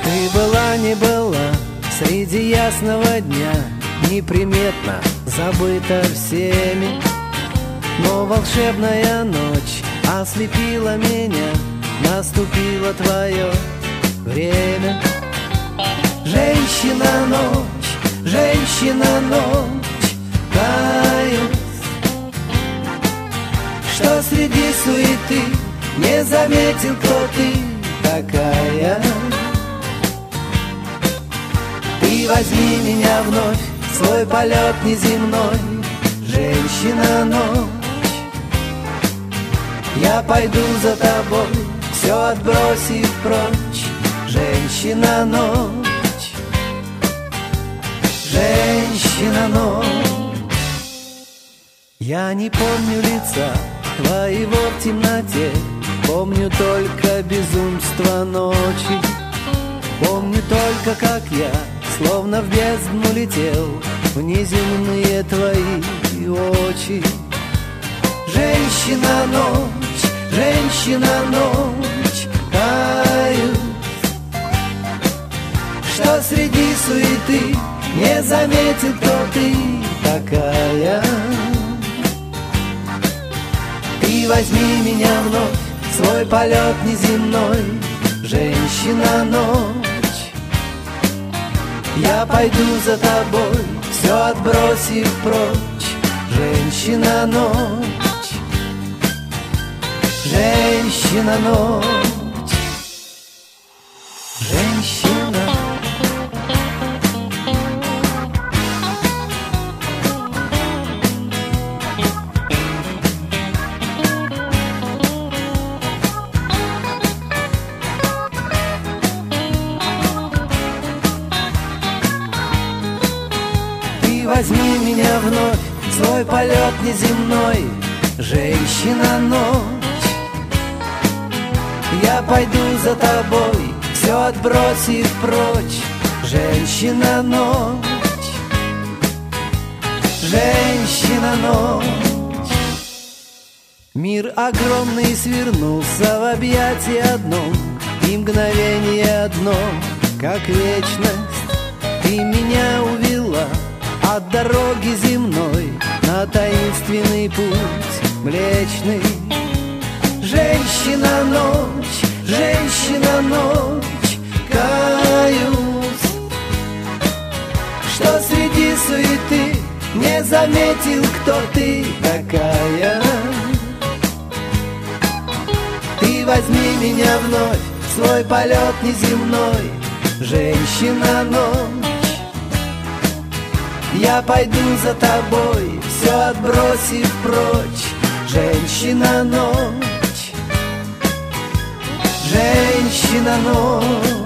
Ты была, не была среди ясного дня, неприметно забыта всеми, но волшебная ночь ослепила меня, наступило твое время. Женщина-ночь, женщина-ночь, каюсь, что среди суеты не заметил, кто ты такая. Ты возьми меня вновь в свой полет неземной, женщина-ночь. Я пойду за тобой, все отбросив прочь, женщина-ночь. Женщина-ночь. Я не помню лица твоего в темноте, помню только безумство ночи. Помню только, как я словно в бездну летел в неземные твои очи. Женщина-ночь, женщина-ночь, каюсь, что среди суеты не заметил, кто ты такая. Ты возьми меня вновь в свой полет неземной, женщина-ночь. Я пойду за тобой, все отбросив прочь, женщина-ночь. Женщина-ночь. Женщина. Возьми меня вновь в свой полет неземной, женщина-ночь. Я пойду за тобой, все отбросив прочь, женщина-ночь. Женщина-ночь. Мир огромный свернулся в объятии одном, и мгновение одно, как вечность. Ты меня увела от дороги земной на таинственный путь млечный. Женщина-ночь, женщина-ночь, каюсь, что среди суеты не заметил, кто ты такая. Ты возьми меня вновь в свой полет неземной, женщина-ночь. Я пойду за тобой, все отбросив прочь, женщина-ночь. Женщина-ночь.